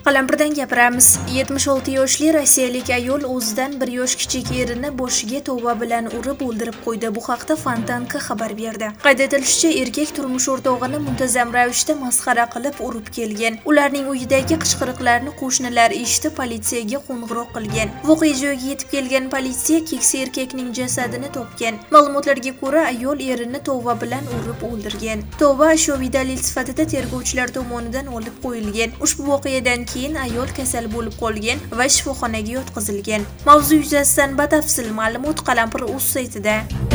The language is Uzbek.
Qalampirdan gapiramiz. 76 yoshli rossiyalik ayol o'zidan 1 yosh kichik erini boshiga tova bilan urib o'ldirib qo'ydi. Bu haqda Fontanka xabar berdi. Qayd etilishicha, erkak turmush o'rtog'ini muntazam ravishda masxara qilib urib kelgan. Ularning uyidagi qichqiriqlarni qo'shnilar eshitib, politsiyaga qo'ng'iroq qilgan. Voqea joyiga yetib kelgan politsiya keksa erkakning jasadini topgan. Ma'lumotlarga ko'ra, ayol erini tova bilan urib o'ldirgan. Tova ashyoviy dalil sifatida tergovchilar tomonidan olib qo'yilgan. Ushbu voqeadan keyin ayol kasal bo'lib qolgan va shifoxonaga yotqizilgan. Mavzu yuzasidan batafsil ma'lumot Qalampir.uz saytida.